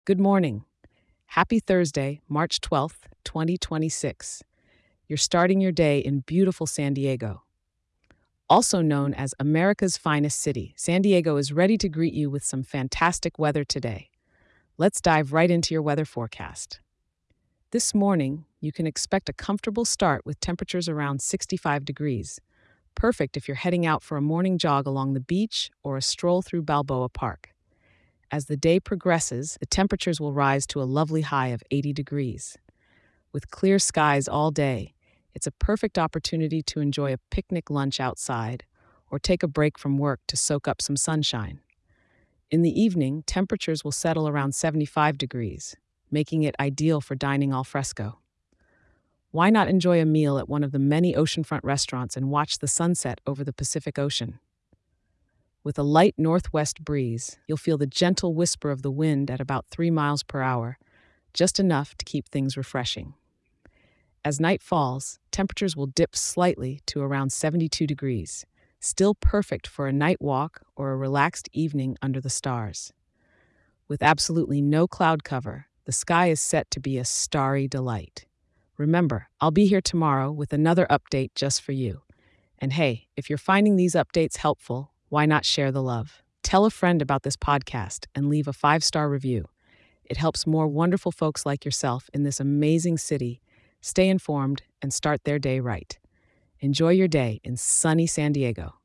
Good morning. Happy Thursday, March 12th, 2026. You're starting your day in beautiful San Diego. Also known as America's finest city, San Diego is ready to greet you with some fantastic weather today. Let's dive right into your weather forecast. This morning, you can expect a comfortable start with temperatures around 65 degrees, perfect if you're heading out for a morning jog along the beach or a stroll through Balboa Park. As the day progresses, the temperatures will rise to a lovely high of 80 degrees. With clear skies all day, it's a perfect opportunity to enjoy a picnic lunch outside or take a break from work to soak up some sunshine. In the evening, temperatures will settle around 75 degrees, making it ideal for dining al fresco. Why not enjoy a meal at one of the many oceanfront restaurants and watch the sunset over the Pacific Ocean? With a light northwest breeze, you'll feel the gentle whisper of the wind at about 3 miles per hour, just enough to keep things refreshing. As night falls, temperatures will dip slightly to around 72 degrees, still perfect for a night walk or a relaxed evening under the stars. With absolutely no cloud cover, the sky is set to be a starry delight. Remember, I'll be here tomorrow with another update just for you. And hey, if you're finding these updates helpful, why not share the love? Tell a friend about this podcast and leave a 5-star review. It helps more wonderful folks like yourself in this amazing city stay informed and start their day right. Enjoy your day in sunny San Diego.